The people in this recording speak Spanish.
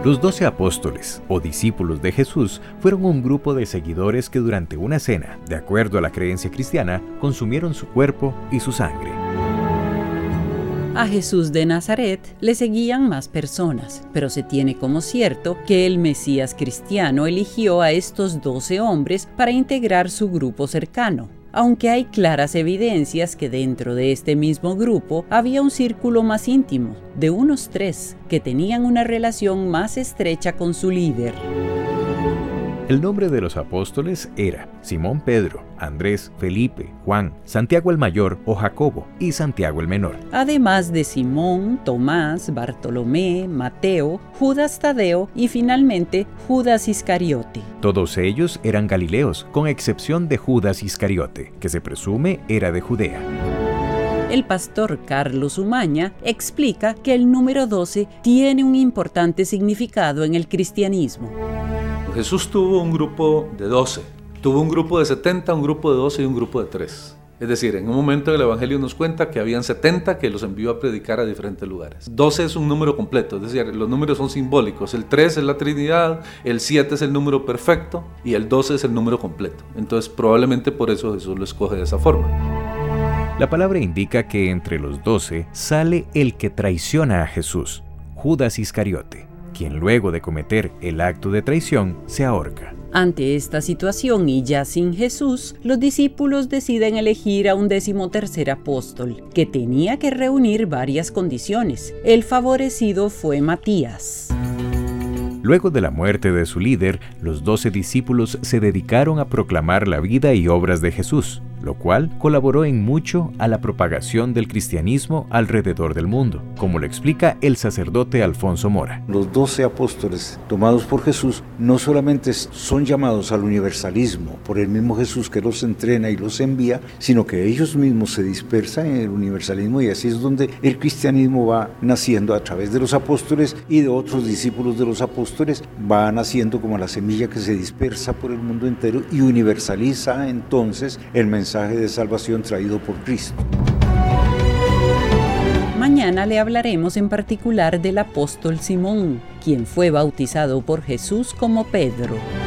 Los 12 apóstoles, o discípulos de Jesús, fueron un grupo de seguidores que durante una cena, de acuerdo a la creencia cristiana, consumieron su cuerpo y su sangre. A Jesús de Nazaret le seguían más personas, pero se tiene como cierto que el Mesías cristiano eligió a estos 12 hombres para integrar su grupo cercano, aunque hay claras evidencias que dentro de este mismo grupo había un círculo más íntimo, de unos 3, que tenían una relación más estrecha con su líder. El nombre de los apóstoles era Simón Pedro, Andrés, Felipe, Juan, Santiago el Mayor o Jacobo y Santiago el Menor. Además de Simón, Tomás, Bartolomé, Mateo, Judas Tadeo y finalmente Judas Iscariote. Todos ellos eran galileos, con excepción de Judas Iscariote, que se presume era de Judea. El pastor Carlos Umaña explica que el número 12 tiene un importante significado en el cristianismo. Jesús tuvo un grupo de 12, tuvo un grupo de 70, un grupo de 12 y un grupo de 3. Es decir, en un momento el Evangelio nos cuenta que habían 70 que los envió a predicar a diferentes lugares. 12 es un número completo, es decir, los números son simbólicos. El 3 es la Trinidad, el 7 es el número perfecto y el 12 es el número completo. Entonces probablemente por eso Jesús lo escoge de esa forma. La palabra indica que entre los 12 sale el que traiciona a Jesús, Judas Iscariote, quien luego de cometer el acto de traición se ahorca. Ante esta situación y ya sin Jesús, los discípulos deciden elegir a un 13º apóstol, que tenía que reunir varias condiciones. El favorecido fue Matías. Luego de la muerte de su líder, los 12 discípulos se dedicaron a proclamar la vida y obras de Jesús, lo cual colaboró en mucho a la propagación del cristianismo alrededor del mundo, como lo explica el sacerdote Alfonso Mora. Los 12 apóstoles tomados por Jesús no solamente son llamados al universalismo por el mismo Jesús que los entrena y los envía, sino que ellos mismos se dispersan en el universalismo y así es donde el cristianismo va naciendo a través de los apóstoles y de otros discípulos de los apóstoles, va naciendo como la semilla que se dispersa por el mundo entero y universaliza entonces el mensaje de salvación traído por Cristo. Mañana le hablaremos en particular del apóstol Simón, quien fue bautizado por Jesús como Pedro.